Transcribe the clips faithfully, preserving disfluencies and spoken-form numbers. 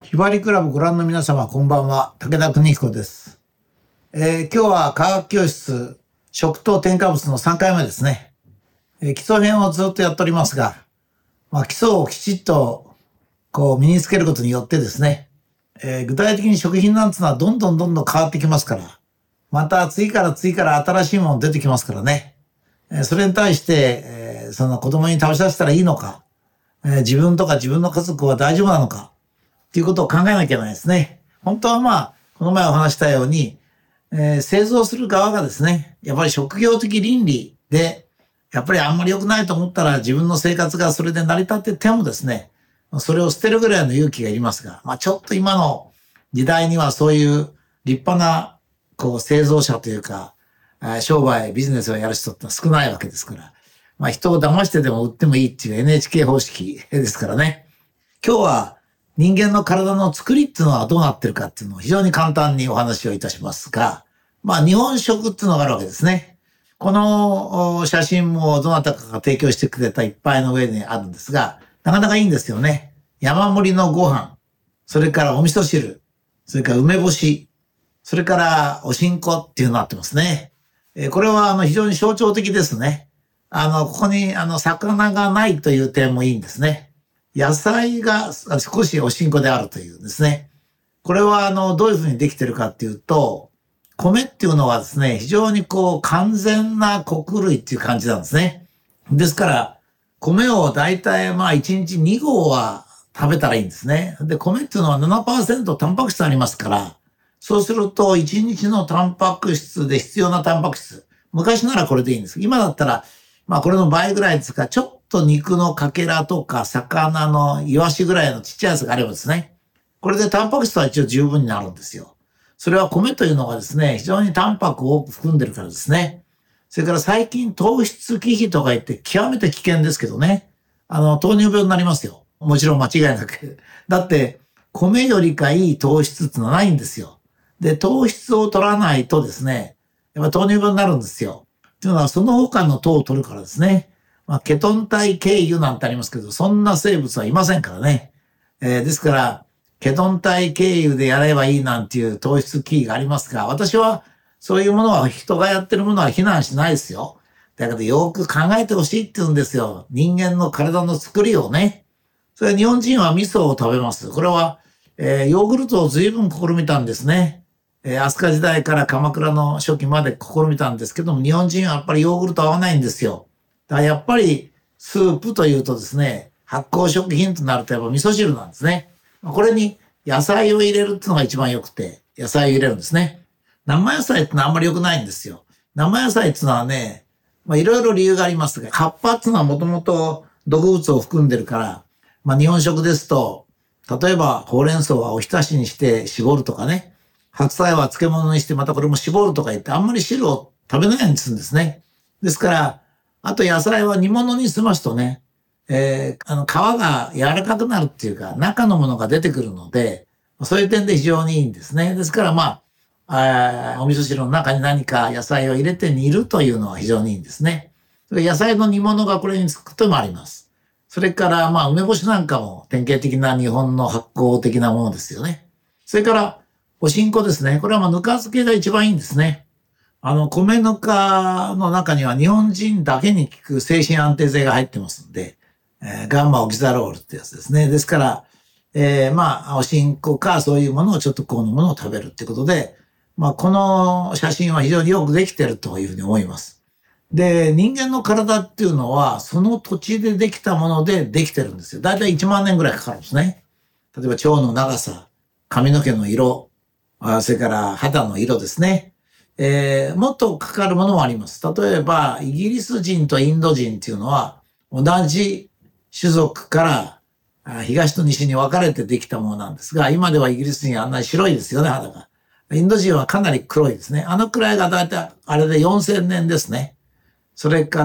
ひばりクラブご覧の皆様、こんばんは。武田邦彦です。えー、今日は科学教室食と添加物のさんかいめですね。えー、基礎編をずっとやっておりますが、まあ、基礎をきちっとこう身につけることによってですね、えー、具体的に食品なんてのはどんどんどんどん変わってきますから、また次から次から新しいもの出てきますからね。えー、それに対して、えー、その子供に食べさせたらいいのか、えー、自分とか自分の家族は大丈夫なのか、っていうことを考えなきゃいけないですね。本当はまあ、この前お話したように、えー、製造する側がですね、やっぱり職業的倫理で、やっぱりあんまり良くないと思ったら自分の生活がそれで成り立っててもですね、それを捨てるぐらいの勇気がいりますが、まあちょっと今の時代にはそういう立派な、こう、製造者というか、商売、ビジネスをやる人って少ないわけですから、まあ人を騙してでも売ってもいいっていう エヌエイチケー 方式ですからね。今日は、人間の体の作りっていうのはどうなってるかっていうのを非常に簡単にお話をいたしますが、まあ日本食っていうのがあるわけですね。この写真もどなたかが提供してくれた一杯の上にあるんですが、なかなかいいんですよね。山盛りのご飯、それからお味噌汁、それから梅干し、それからおしんこっていうのになってますね。これはあの非常に象徴的ですね。あの、ここにあの魚がないという点もいいんですね。野菜が少しおしんこであるというですね。これはあの、どういうふうにできてるかっていうと、米っていうのはですね、非常にこう完全な穀類っていう感じなんですね。ですから、米をだいたいまあいちにちに合は食べたらいいんですね。で、米っていうのは ななパーセント タンパク質ありますから、そうするといちにちのタンパク質で必要なタンパク質。昔ならこれでいいんです。今だったら、まあこれの倍ぐらいですから、ちょっと肉のかけらとか魚のイワシぐらいのちっちゃいやつがあればですね。これでタンパク質は一応十分になるんですよ。それは米というのがですね、非常にタンパクを多く含んでるからですね。それから最近糖質忌避とか言って極めて危険ですけどね。あの、糖尿病になりますよ。もちろん間違いなく。だって、米よりかいい糖質ってのはないんですよ。で、糖質を取らないとですね、やっぱ糖尿病になるんですよ。というのはその他の糖を取るからですね。まあ、ケトン体経由なんてありますけど、そんな生物はいませんからね。えー、ですから、ケトン体経由でやればいいなんていう糖質キーがありますが、私はそういうものは人がやってるものは非難しないですよ。だけどよく考えてほしいって言うんですよ。人間の体の作りをね。それ日本人は味噌を食べます。これは、えー、ヨーグルトを随分試みたんですね。えー、飛鳥時代から鎌倉の初期まで試みたんですけども、日本人はやっぱりヨーグルト合わないんですよ。だからやっぱりスープというとですね、発酵食品となるとやっぱ味噌汁なんですね。これに野菜を入れるっていうのが一番良くて、野菜を入れるんですね。生野菜ってのはあんまり良くないんですよ。生野菜っていうのはね、まあいろいろ理由がありますが、葉っぱっていうのはもともと毒物を含んでるから、まあ日本食ですと、例えばほうれん草はおひたしにして絞るとかね、白菜は漬物にしてまたこれも絞るとか言ってあんまり汁を食べないようにするんですね。ですから、あと野菜は煮物にしますとね、えー、あの皮が柔らかくなるっていうか、中のものが出てくるので、そういう点で非常にいいんですね。ですからまあ、あお味噌汁の中に何か野菜を入れて煮るというのは非常にいいんですね。野菜の煮物がこれにつくこともあります。それからまあ梅干しなんかも典型的な日本の発酵的なものですよね。それからおしんこですね。これはまあぬか漬けが一番いいんですね。あの、米ぬかの中には日本人だけに効く精神安定剤が入ってますんで、えー、ガンマオキザロールってやつですね。ですから、えー、まあ、おしんこかそういうものをちょっとこのものを食べるってことで、まあ、この写真は非常によくできてるというふうに思います。で、人間の体っていうのは、その土地でできたものでできてるんですよ。だいたいいちまんねんぐらいかかるんですね。例えば腸の長さ、髪の毛の色、それから肌の色ですね。えー、もっとかかるものもあります。例えば、イギリス人とインド人っていうのは、同じ種族から東と西に分かれてできたものなんですが、今ではイギリス人はあんなに白いですよね、肌が。インド人はかなり黒いですね。あのくらいがだいたいあれでよんせんねんですね。それから、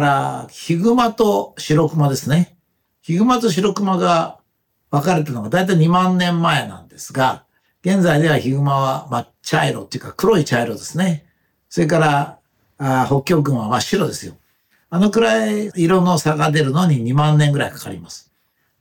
ヒグマと白クマですね。ヒグマと白クマが分かれたのがだいたいにまんねんまえなんですが、現在ではヒグマは真っ茶色っていうか黒い茶色ですね。それから、あ北極熊は真っ白ですよ。あのくらい色の差が出るのににまんねんぐらいかかります。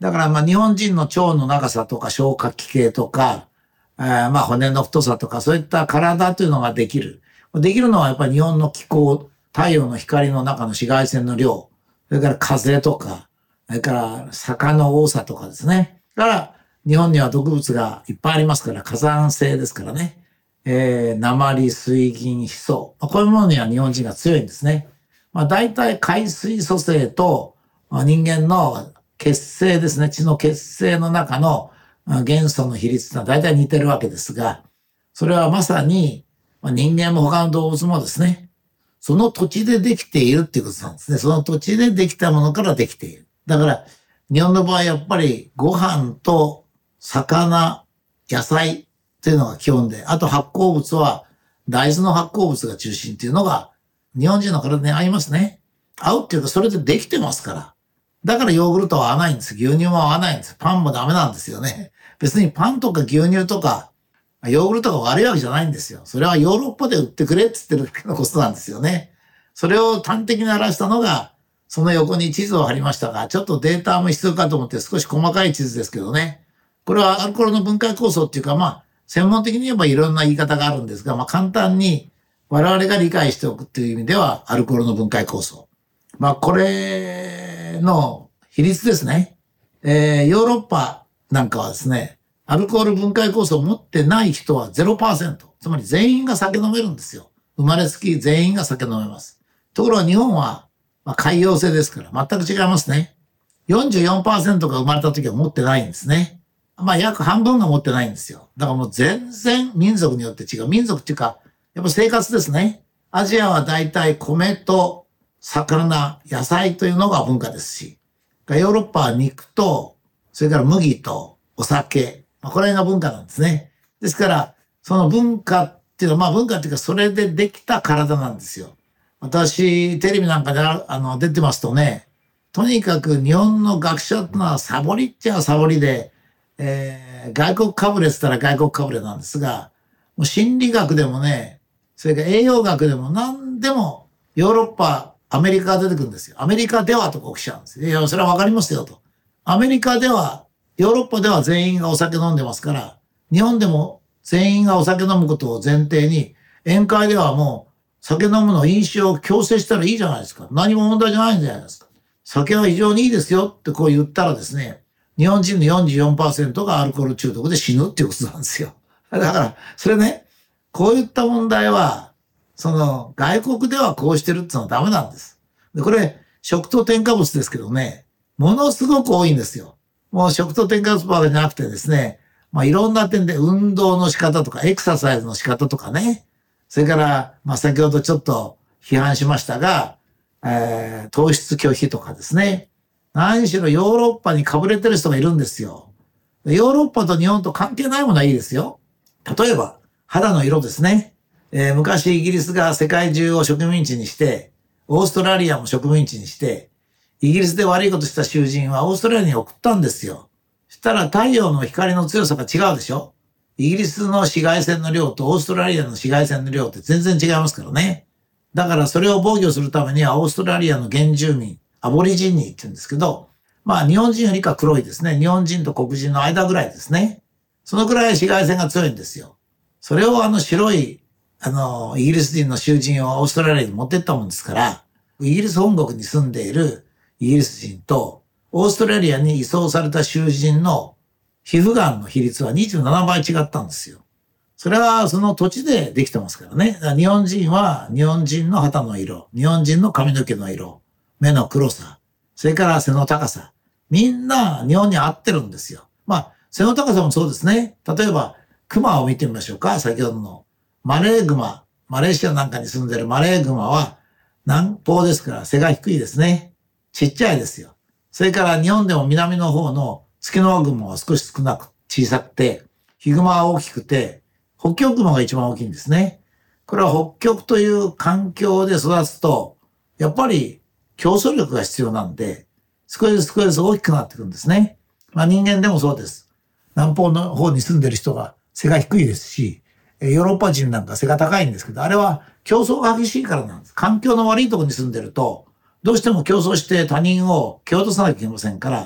だからまあ日本人の腸の長さとか消化器系とか、えー、まあ骨の太さとかそういった体というのができる。できるのはやっぱり日本の気候、太陽の光の中の紫外線の量、それから風とか、それから坂の多さとかですね。だから日本には毒物がいっぱいありますから、火山性ですからね。えー、鉛、水銀、ヒ素。こういうものには日本人が強いんですね。まあ大体海水素性と人間の血清ですね。血の血清の中の元素の比率は大体似てるわけですが、それはまさに人間も他の動物もですね、その土地でできているっていうことなんですね。その土地でできたものからできている。だから日本の場合やっぱりご飯と魚、野菜っていうのが基本で、あと発酵物は大豆の発酵物が中心っていうのが日本人の体に合いますね。合うっていうかそれでできてますから。だからヨーグルトは合わないんです。牛乳も合わないんです。パンもダメなんですよね。別にパンとか牛乳とかヨーグルトが悪いわけじゃないんですよ。それはヨーロッパで売ってくれって言ってるだけのことなんですよね。それを端的に表したのが、その横に地図を貼りましたが、ちょっとデータも必要かと思って少し細かい地図ですけどね。これはアルコールの分解酵素っていうか、まあ、専門的に言えばいろんな言い方があるんですが、まあ簡単に我々が理解しておくっていう意味では、アルコールの分解酵素。まあこれの比率ですね。えー、ヨーロッパなんかはですね、アルコール分解酵素を持ってない人は ゼロパーセント。つまり全員が酒飲めるんですよ。生まれつき全員が酒飲めます。ところが日本は、まあ、海洋性ですから全く違いますね。よんじゅうよんパーセント が生まれた時は持ってないんですね。まあ約半分が持ってないんですよ。だからもう全然民族によって違う。民族っていうか、やっぱ生活ですね。アジアは大体米と魚、野菜というのが文化ですし、ヨーロッパは肉と、それから麦とお酒、まあ、これが文化なんですね。ですから、その文化っていうのは、まあ文化っていうかそれでできた体なんですよ。私、テレビなんかであの出てますとね、とにかく日本の学者ってのはサボりっちゃサボりで、えー、外国かぶれって言ったら外国かぶれなんですが、もう心理学でもね、それから栄養学でも何でもヨーロッパ、アメリカが出てくるんですよ。アメリカではとか起きちゃうんです。いや、それはわかりますよと。アメリカでは、ヨーロッパでは全員がお酒飲んでますから、日本でも全員がお酒飲むことを前提に、宴会ではもう酒飲むの飲酒を強制したらいいじゃないですか。何も問題じゃないんじゃないですか。酒は非常にいいですよってこう言ったらですね、日本人の よんじゅうよんパーセント がアルコール中毒で死ぬっていうことなんですよ。だから、それね、こういった問題は、その外国ではこうしてるってのはダメなんです。で、これ、食と添加物ですけどね、ものすごく多いんですよ。もう食と添加物ばかりじゃなくてですね、まあいろんな点で運動の仕方とかエクササイズの仕方とかね、それから、まあ先ほどちょっと批判しましたが、えー、糖質拒否とかですね。何しろヨーロッパにかぶれてる人がいるんですよ。ヨーロッパと日本と関係ないものはいいですよ。例えば、肌の色ですね。えー、昔イギリスが世界中を植民地にして、オーストラリアも植民地にして、イギリスで悪いことした囚人はオーストラリアに送ったんですよ。そしたら太陽の光の強さが違うでしょ？イギリスの紫外線の量とオーストラリアの紫外線の量って全然違いますからね。だからそれを防御するためにはオーストラリアの原住民、アボリジニーって言うんですけど、まあ日本人よりか黒いですね。日本人と黒人の間ぐらいですね。そのくらい紫外線が強いんですよ。それをあの白い、あの、イギリス人の囚人をオーストラリアに持ってったもんですから、イギリス本国に住んでいるイギリス人とオーストラリアに移送された囚人の皮膚がんの比率はにじゅうななばい違ったんですよ。それはその土地でできてますからね。日本人は日本人の肌の色、日本人の髪の毛の色、目の黒さ、それから背の高さ。みんな日本に合ってるんですよ。まあ、背の高さもそうですね。例えば、クマを見てみましょうか。先ほどの。マレーグマ、マレーシアなんかに住んでるマレーグマは南方ですから背が低いですね。ちっちゃいですよ。それから日本でも南の方のツキノワグマは少し少なく小さくて、ヒグマは大きくて、北極熊が一番大きいんですね。これは北極という環境で育つと、やっぱり競争力が必要なんで、少しずつ少しずつ大きくなっていくんですね。まあ人間でもそうです。南方の方に住んでる人が背が低いですし、ヨーロッパ人なんか背が高いんですけど、あれは競争が激しいからなんです。環境の悪いところに住んでると、どうしても競争して他人を蹴落とさなきゃいけませんから、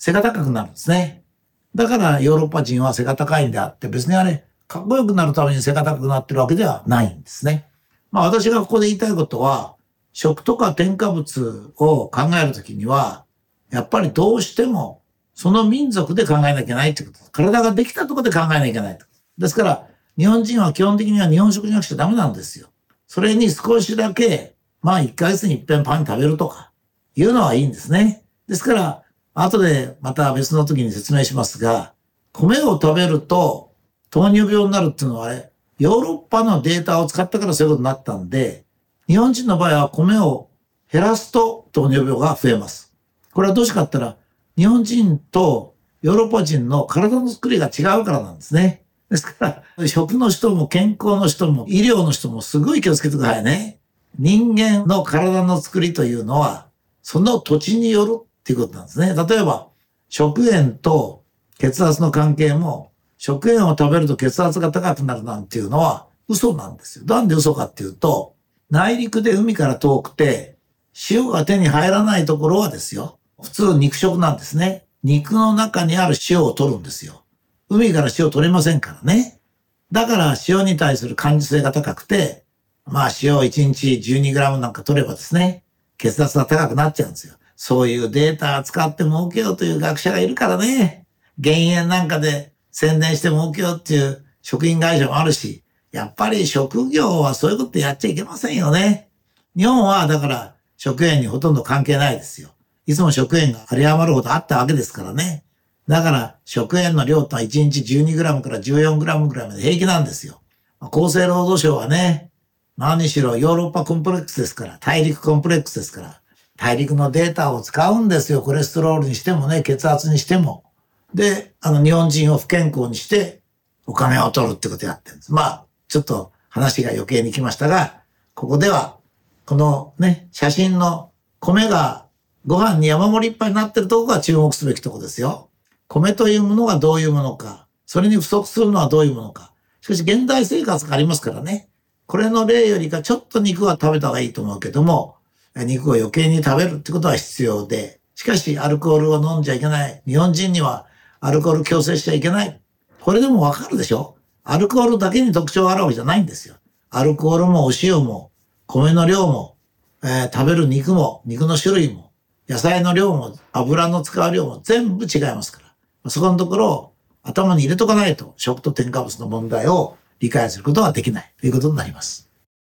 背が高くなるんですね。だからヨーロッパ人は背が高いんであって、別にあれ、かっこよくなるために背が高くなってるわけではないんですね。まあ私がここで言いたいことは、食とか添加物を考えるときには、やっぱりどうしてもその民族で考えなきゃいけないってことです。体ができたところで考えなきゃいけないと。ですから、日本人は基本的には日本食じゃなくちゃダメなんですよ。それに少しだけ、まあいっかげつに一遍パン食べるとか、いうのはいいんですね。ですから、後でまた別の時に説明しますが、米を食べると糖尿病になるっていうのはあれ、ヨーロッパのデータを使ったからそういうことになったんで、日本人の場合は米を減らすと糖尿病が増えます。これはどうしてかって言ったら、日本人とヨーロッパ人の体の作りが違うからなんですね。ですから、食の人も健康の人も医療の人もすごい気をつけてくださいね。人間の体の作りというのは、その土地によるっていうことなんですね。例えば、食塩と血圧の関係も、食塩を食べると血圧が高くなるなんていうのは嘘なんですよ。なんで嘘かっていうと、内陸で海から遠くて、塩が手に入らないところはですよ。普通肉食なんですね。肉の中にある塩を取るんですよ。海から塩取れませんからね。だから塩に対する感受性が高くて、まあ塩をいちにち じゅうにグラム なんか取ればですね、血圧が高くなっちゃうんですよ。そういうデータを使って儲けようという学者がいるからね。減塩なんかで宣伝して儲けようっていう食品会社もあるし、やっぱり職業はそういうことやっちゃいけませんよね。日本はだから食塩にほとんど関係ないですよ。いつも食塩が有り余るほどあったわけですからね。だから食塩の量とはいちにち じゅうにグラム から じゅうよんグラム ぐらいまで平気なんですよ。厚生労働省はね、何しろヨーロッパコンプレックスですから、大陸コンプレックスですから、大陸のデータを使うんですよ。コレステロールにしてもね、血圧にしても。で、あの日本人を不健康にしてお金を取るってことをやってるんです。まあ、ちょっと話が余計に来ましたが、ここでは、このね、写真の米がご飯に山盛りいっぱいになってるところが注目すべきところですよ。米というものがどういうものか、それに不足するのはどういうものか。しかし現代生活がありますからね。これの例よりかちょっと肉は食べた方がいいと思うけども、肉を余計に食べるってことは必要で、しかしアルコールを飲んじゃいけない。日本人にはアルコール強制しちゃいけない。これでもわかるでしょ？アルコールだけに特徴があるわけじゃないんですよ。アルコールもお塩も、米の量も、えー、食べる肉も、肉の種類も、野菜の量も、油の使う量も全部違いますから。そこのところを頭に入れとかないと、食と添加物の問題を理解することはできないということになります。